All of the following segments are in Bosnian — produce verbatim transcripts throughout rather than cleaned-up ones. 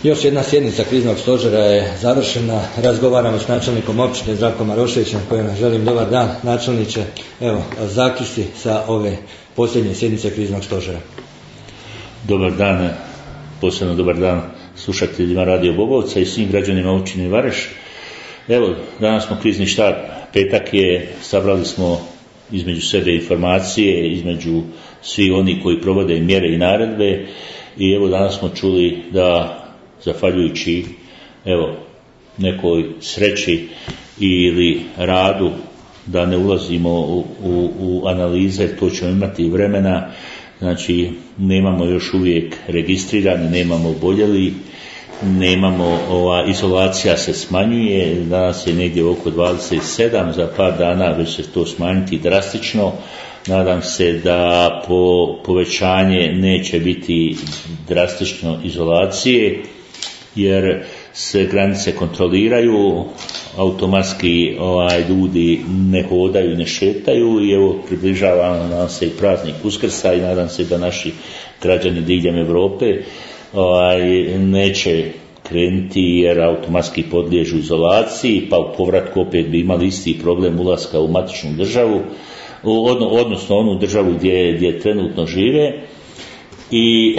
Još jedna sjednica kriznog stožera je završena. Razgovaramo s načelnikom općine Zdravkom Maroševićem, kojem želim dobar dan, načelniče. Evo, zaključci sa ove posljednje sjednice kriznog stožera. Dobar dan, posebno dobar dan slušateljima Radio Bobovca i svim građanima općine Vareš. Evo, danas smo krizni štab, petak je, sabrali smo između sebe informacije, između svi oni koji provode mjere i naredbe i evo danas smo čuli da zahvaljujući evo nekoj sreći ili radu, da ne ulazimo u, u, u analize, to ćemo imati vremena, znači nemamo još uvijek registrirani, nemamo oboljeli, nemamo, ova izolacija se smanjuje, danas je negdje oko dvadeset sedam, za par dana već se to smanjiti drastično. Nadam se da po povećanje neće biti drastično izolacije, jer se granice kontroliraju, automatski ovaj, ljudi ne hodaju, ne šetaju i evo približava nam se i praznik Uskrsa i nadam se da naši građani diljem Europe ovaj, neće krenuti jer automatski podliježu izolaciji, pa u povratku opet bi imali isti problem ulaska u matičnu državu, odnosno onu državu gdje, gdje trenutno žive i,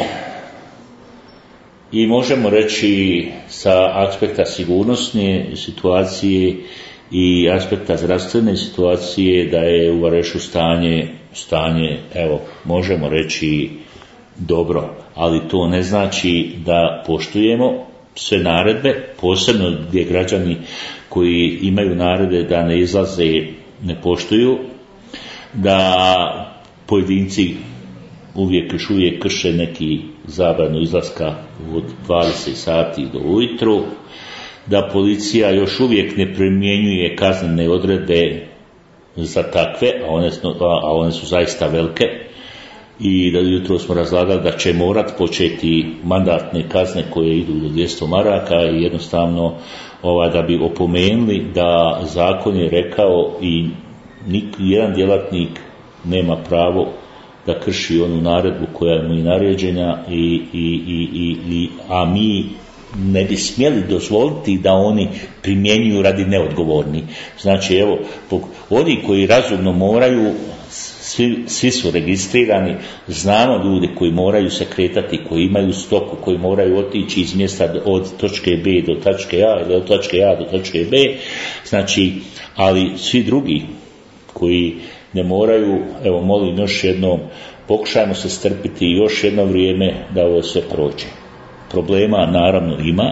i možemo reći sa aspekta sigurnosne situacije i aspekta zdravstvene situacije da je u Varešu stanje, stanje, evo, možemo reći dobro, ali to ne znači da poštujemo sve naredbe, posebno gdje građani koji imaju naredbe da ne izlaze ne poštuju, da pojedinci uvijek još uvijek krše neki zabranu izlaska od dvadeset sati do ujutru, da policija još uvijek ne primjenjuje kaznene odredbe za takve, a one, a one su zaista velike, i da jutro smo razlagali da će morat početi mandatne kazne koje idu do dvjesto maraka i jednostavno ova, da bi opomenuli da zakon je rekao i jedan djelatnik nema pravo da krši onu naredbu koja mu je naređena i, i, i, i, i, a mi ne bi smjeli dozvoliti da oni primjenjuju radi neodgovorni. Znači evo, oni koji razumno moraju, svi, svi su registrirani, znamo ljudi koji moraju se kretati, koji imaju stoku, koji moraju otići iz mjesta od točke B do točke A ili od točke A do točke B, znači, ali svi drugi koji ne moraju, evo molim još jednom, pokušajmo se strpiti još jedno vrijeme da ovo sve prođe. Problema naravno ima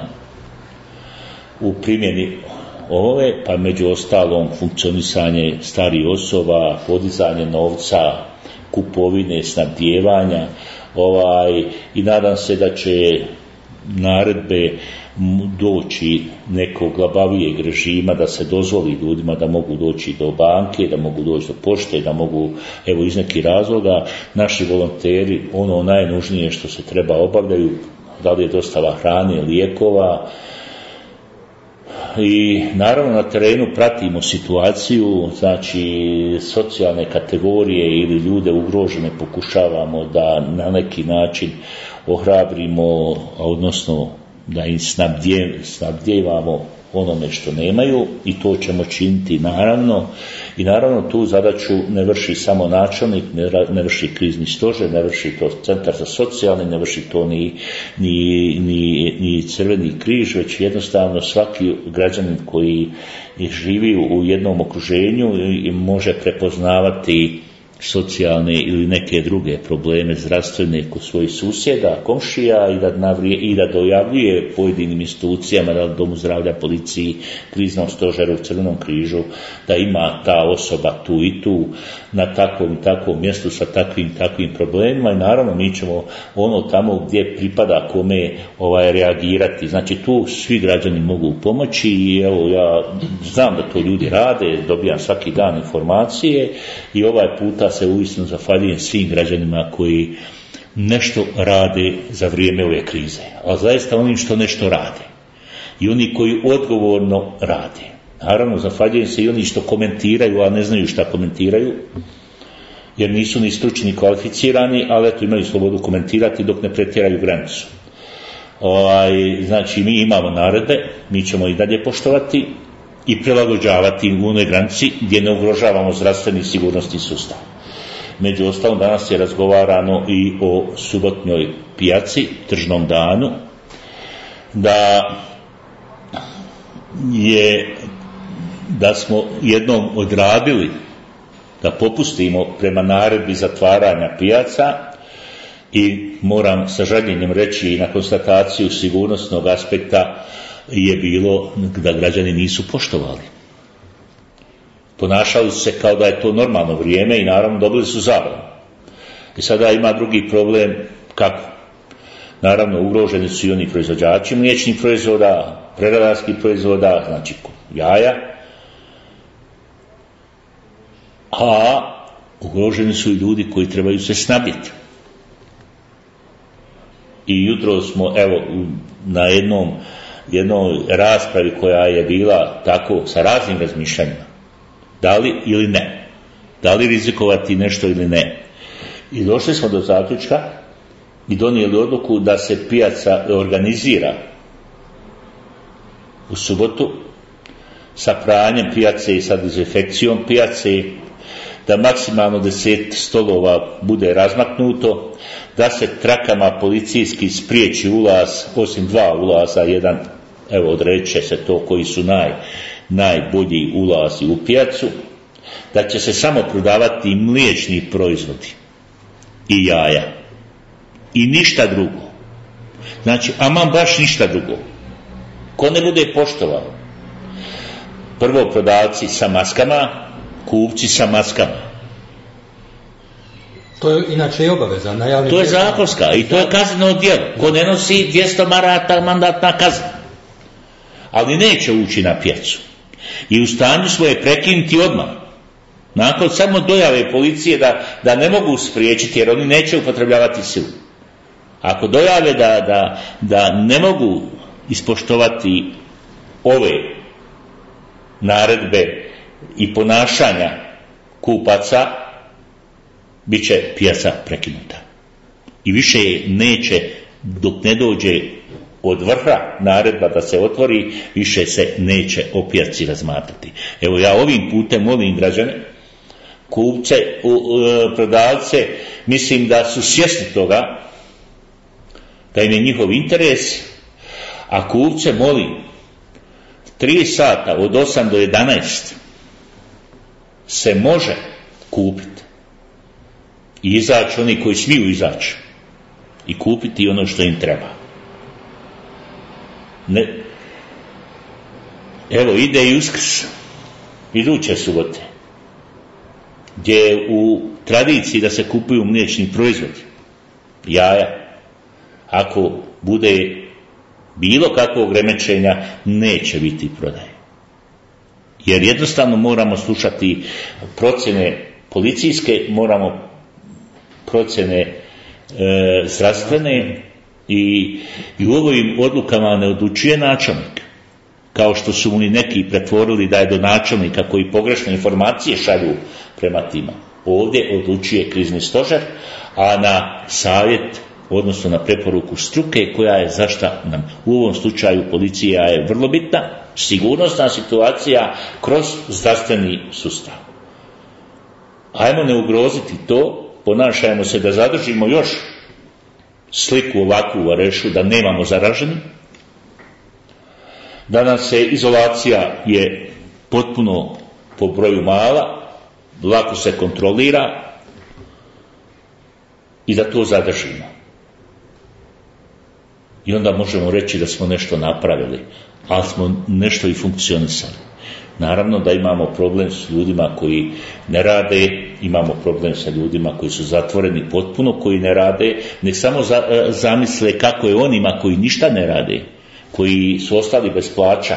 u primjeni ove, pa među ostalom funkcionisanje starijih osoba, podizanje novca, kupovine, snabdijevanja, ovaj, i nadam se da će naredbe doći nekog labavijeg režima da se dozvoli ljudima da mogu doći do banke, da mogu doći do pošte, da mogu, evo iz nekih razloga, naši volonteri ono najnužnije što se treba obavljaju, da li je dostava hrane, lijekova, i naravno na terenu pratimo situaciju, znači socijalne kategorije ili ljude ugrožene pokušavamo da na neki način ohrabrimo, odnosno da im snabdijevamo onome što nemaju i to ćemo činiti naravno. I naravno tu zadaću ne vrši samo načelnik, ne vrši krizni stožer, ne vrši to centar za socijalni, ne vrši to ni, ni, ni, ni Crveni križ, već jednostavno svaki građanin koji živi u jednom okruženju i može prepoznavati socijalne ili neke druge probleme zdravstvene kod svojih susjeda, komšija i da, navrije, i da dojavljuje pojedinim institucijama, da Domu zdravlja, policiji, kriznom stožeru, Crvenom križu, da ima ta osoba tu i tu na takvom i takvom mjestu sa takvim takvim problemima i naravno mi ćemo ono tamo gdje pripada kome ovaj, reagirati. Znači tu svi građani mogu pomoći i evo ja znam da to ljudi rade, dobijam svaki dan informacije i ovaj puta se uistinu zahvaljujem svim građanima koji nešto rade za vrijeme ove krize, a zaista onim što nešto rade i oni koji odgovorno rade. Naravno, zahvaljujem se i oni što komentiraju, a ne znaju šta komentiraju, jer nisu ni stručni ni kvalificirani, ali eto imaju slobodu komentirati dok ne pretjeraju granicu. Ovaj, znači mi imamo naredbe, mi ćemo i dalje poštovati i prilagođavati u onoj granici gdje ne ugrožavamo zdravstveni i sigurnosni sustav. Među ostalom danas je razgovarano i o subotnjoj pijaci, tržnom danu, da je da smo jednom odradili da popustimo prema naredbi zatvaranja pijaca i moram sa žaljenjem reći i na konstataciju sigurnosnog aspekta je bilo da građani nisu poštovali. Ponašali su se kao da je to normalno vrijeme i naravno dobili su zabranu. I sada ima drugi problem, kako? Naravno ugroženi su i oni proizvođači mliječnih proizvoda, preradarskih proizvoda, znači jaja, a ugroženi su i ljudi koji trebaju se snabiti. I jutro smo, evo, na jednom, jednoj raspravi koja je bila tako sa raznim razmišljanjima, da li ili ne, da li rizikovati nešto ili ne. I došli smo do zaključka i donijeli odluku da se pijaca organizira u subotu sa pranjem pijace i sa dezinfekcijom pijace, da maksimalno deset stolova bude razmaknuto, da se trakama policijski spriječi ulaz, osim dva ulaza, jedan, evo odreći će se to koji su naj, najbolji ulazi u pijacu, da će se samo prodavati mliječni proizvodi i jaja i ništa drugo. Znači, aman baš ništa drugo. Ko ne bude poštovao, prvo prodavci sa maskama, kupci sa maskama. To je inače i obaveza. To je zakonska i to je kazneno djelo. Ko ne nosi dvjesto maraka mandatna kazna. Ali neće ući na pijacu. I u stanju smo je prekinuti odmah. Nakon samo dojave policije da, da ne mogu spriječiti, jer oni neće upotrebljavati silu. Ako dojave da, da, da ne mogu ispoštovati ove naredbe i ponašanja kupaca, bit će pijaca prekinuta. I više neće, dok ne dođe od vrha naredba da se otvori, više se neće o pijaci razmatrati. Evo ja ovim putem molim građane, kupce, prodavce, mislim da su svjesni toga, da im je njihov interes, a kupce molim, tri sata od osam do jedanaest se može kupiti i izaći oni koji smiju izaći i kupiti ono što im treba. Ne. Evo ide i Uskrs, iduće subote, gdje je u tradiciji da se kupuju mliječni proizvodi, jaja. Ako bude bilo kakvog remećenja, neće biti prodaje. Jer jednostavno moramo slušati procjene policijske, moramo procjene e, zdravstvene i, i u ovim odlukama ne odlučuje načelnik. Kao što su mu i neki pretvorili da je do načelnika koji pogrešne informacije šalju prema tima. Ovdje odlučuje krizni stožer, a na savjet, odnosno na preporuku struke koja je zašta nam u ovom slučaju policija je vrlo bitna, sigurnosna situacija kroz zdravstveni sustav. Ajmo ne ugroziti to, ponašajmo se da zadržimo još sliku ovakvu u Varešu, da nemamo zaraženi, da nam se izolacija je potpuno po broju mala, lako se kontrolira i da to zadržimo. I onda možemo reći da smo nešto napravili, ali smo nešto i funkcionisali. Naravno da imamo problem s ljudima koji ne rade, imamo problem sa ljudima koji su zatvoreni potpuno, koji ne rade, nek samo za, zamisle kako je onima koji ništa ne rade, koji su ostali bez plaća.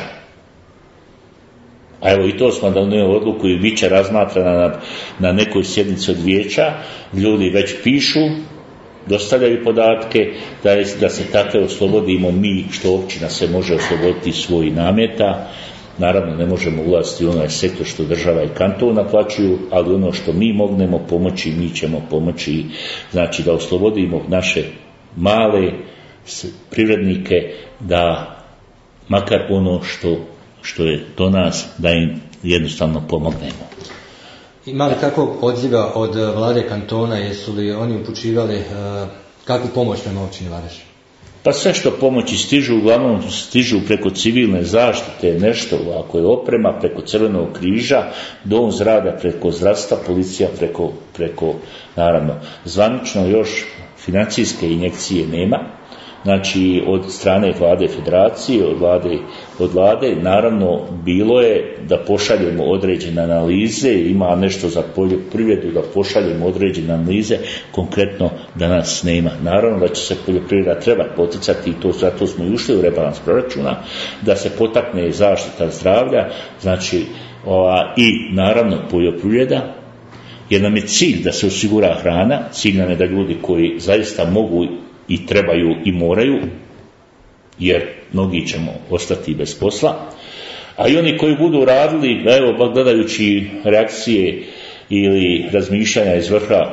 A evo i to smo donijeli odluku i bit će razmatrana na, na nekoj sjednici od vijeća, ljudi već pišu, dostavljaju podatke da, je, da se takve oslobodimo mi, što općina se može osloboditi svojih nameta. Naravno ne možemo ulaziti u onaj sektor što država i kanton naplaćuju, ali ono što mi mognemo pomoći, mi ćemo pomoći, znači da oslobodimo naše male privrednike da makar ono što, što je do nas, da im jednostavno pomognemo. Ima li kakvog odziva od vlade kantona, jesu li oni upućivali uh, kakvu pomoć prema općini Vareš? Pa sve što pomoći stižu, uglavnom stižu preko civilne zaštite, nešto ako je oprema, preko Crvenog križa, dom zdravlja preko zdravstva, policija preko, preko naravno. Zvanično još financijske injekcije nema, znači od strane vlade federacije, od vlade, od vlade, naravno bilo je da pošaljemo određene analize, ima nešto za poljoprivredu, da pošaljemo određene analize, konkretno danas nema. Naravno da će se poljoprivreda trebati poticati, i to zato smo i ušli u rebalans proračuna, da se potakne zaštita zdravlja, znači ova, i naravno poljoprivreda, jer nam je cilj da se osigura hrana, cilj nam je da ljudi koji zaista mogu i trebaju i moraju, jer mnogi ćemo ostati bez posla, a i oni koji budu radili, evo gledajući reakcije ili razmišljanja iz vrha,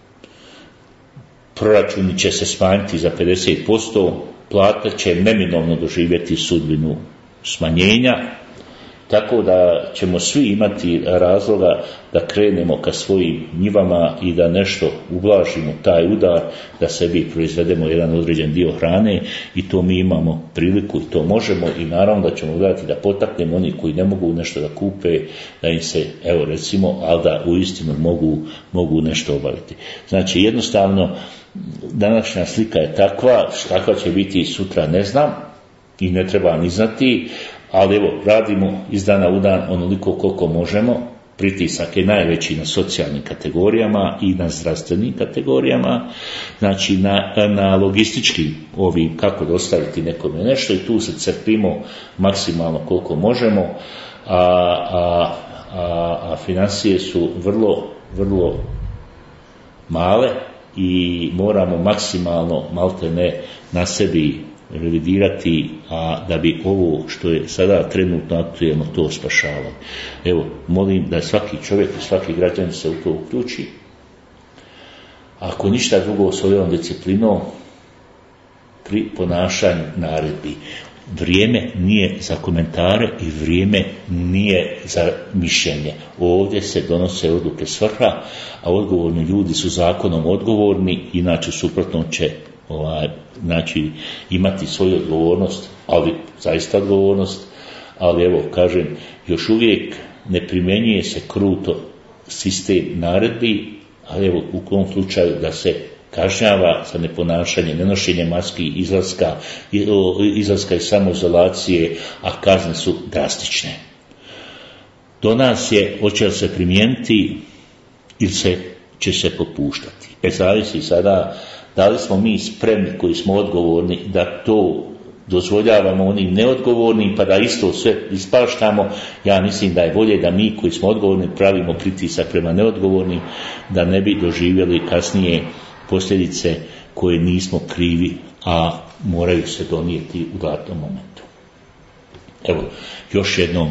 proračuni će se smanjiti za pedeset posto, plata će neminovno doživjeti sudbinu smanjenja, tako da ćemo svi imati razloga da krenemo ka svojim njivama i da nešto ublažimo taj udar, da sebi proizvedemo jedan određen dio hrane, i to mi imamo priliku i to možemo, i naravno da ćemo gledati da potaknemo oni koji ne mogu nešto da kupe, da im se, evo recimo, ali da uistinu mogu, mogu nešto obaviti. Znači jednostavno današnja slika je takva, kakva će biti sutra ne znam i ne treba ni znati, ali evo, radimo iz dana u dan onoliko koliko možemo. Pritisak je najveći na socijalnim kategorijama i na zdravstvenim kategorijama, znači na, na logističkim ovim kako dostaviti nekome nešto, i tu se crpimo maksimalno koliko možemo, a, a, a, a financije su vrlo, vrlo male i moramo maksimalno malte ne na sebi revidirati, a da bi ovo što je sada trenutno aktuelno to spašavalo. Evo, molim da svaki čovjek i svaki građan se u to uključi. Ako ništa drugo, svojom disciplinom pri ponašanju naredbi. Vrijeme nije za komentare i vrijeme nije za mišljenje. Ovdje se donose odluke s vrha, a odgovorni ljudi su zakonom odgovorni, inače suprotno će ovaj, znači imati svoju odgovornost, ali zaista odgovornost, ali evo kažem, još uvijek ne primjenjuje se kruto sistem naredbi, ali evo u kom slučaju da se kažnjava za neponašanje, nenošenje maski, izlaska, izlaska iz samoizolacije, a kazne su drastične. Do nas je, hoće li se primijeniti ili se, će se popuštati. E zavisi sada da li smo mi spremni koji smo odgovorni da to dozvoljavamo onim neodgovornim, pa da isto sve ispaštamo. Ja mislim da je bolje da mi koji smo odgovorni pravimo pritisak prema neodgovornim, da ne bi doživjeli kasnije posljedice koje nismo krivi, a moraju se donijeti u datom momentu. Evo, još jednom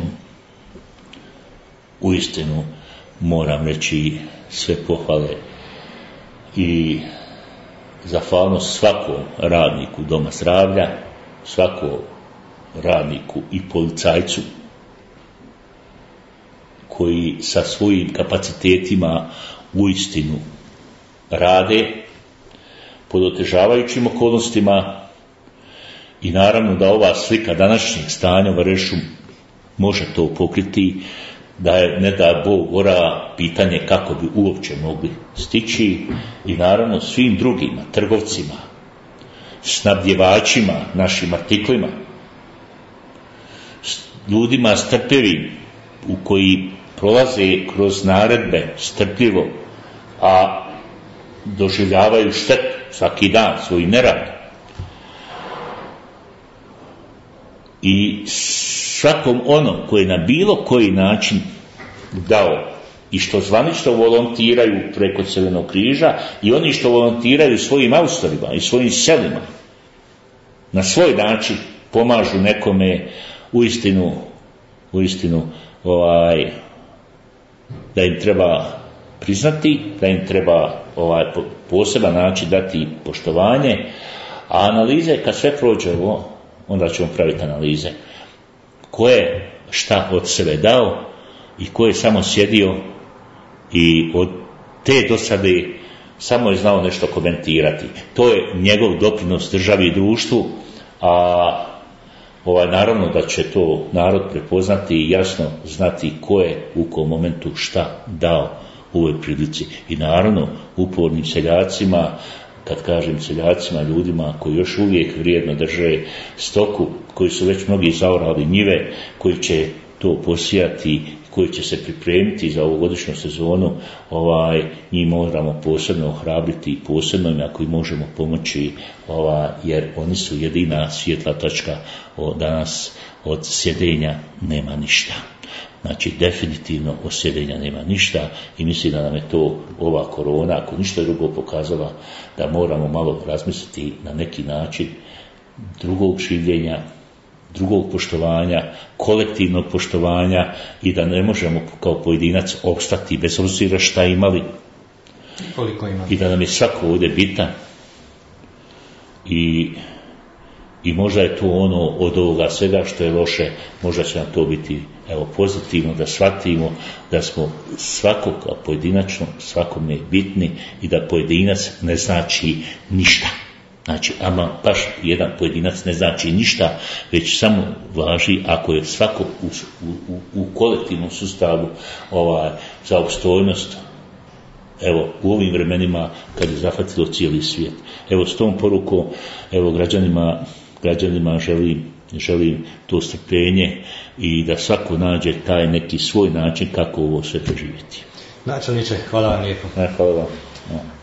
uistinu moram reći sve pohvale i zahvalnost svakom radniku doma zdravlja, svakom radniku i policajcu koji sa svojim kapacitetima uistinu rade pod otežavajućim okolnostima, i naravno da ova slika današnjeg stanja u Varešu može to pokriti, da je ne da Bog ora pitanje kako bi uopće mogli stići, i naravno svim drugima, trgovcima, snabdjevačima, našim artiklima, ljudima strpljivim u koji prolaze kroz naredbe strpljivo, a doživljavaju štetu svaki dan svojim neradom. I svakom onom koji je na bilo koji način dao i što zvanično volontiraju preko Crvenog križa, i oni što volontiraju svojim austorima i svojim selima, na svoj način pomažu nekome, uistinu, uistinu ovaj, da im treba priznati, da im treba ovaj, poseban način dati poštovanje, A analize, kad sve prođe ovo, onda ćemo praviti analize. Ko je šta od sebe dao i ko je samo sjedio i od te dosade samo je znao nešto komentirati. To je njegov doprinos državi i društvu, a ovaj, naravno da će to narod prepoznati i jasno znati ko je u kom momentu šta dao u ovoj prilici. I naravno upornim seljacima, kad kažem seljacima, ljudima koji još uvijek vrijedno drže stoku, koji su već mnogi zaorali njive, koji će to posijati, koji će se pripremiti za ovogodišnju sezonu, ovaj, njih moramo posebno ohrabriti i posebno im ako im možemo pomoći, ovaj, jer oni su jedina svjetla točka. O, danas od sjedenja nema ništa. Znači, definitivno od sjedenja nema ništa i mislim da nam je to ova korona, ako ništa drugo, pokazala da moramo malo razmisliti na neki način drugog življenja, drugog poštovanja, kolektivnog poštovanja i da ne možemo kao pojedinac opstati bez obzira šta imali. Koliko imali. I da nam je svako ovdje bitan. I, i možda je to ono od ovoga svega što je loše, možda će nam to biti evo, pozitivno, da shvatimo da smo svakog pojedinačno, svakome bitni i da pojedinac ne znači ništa. Znači, ama baš jedan pojedinac ne znači ništa, već samo važi ako je svako u, u, u kolektivnom sustavu ovaj, za opstojnost, evo, u ovim vremenima kad je zahvatilo cijeli svijet. Evo, s tom porukom, evo, građanima, građanima želim, želim to strpljenje i da svako nađe taj neki svoj način kako ovo sve preživjeti. Načelniče, hvala vam lijepo. Hvala vam.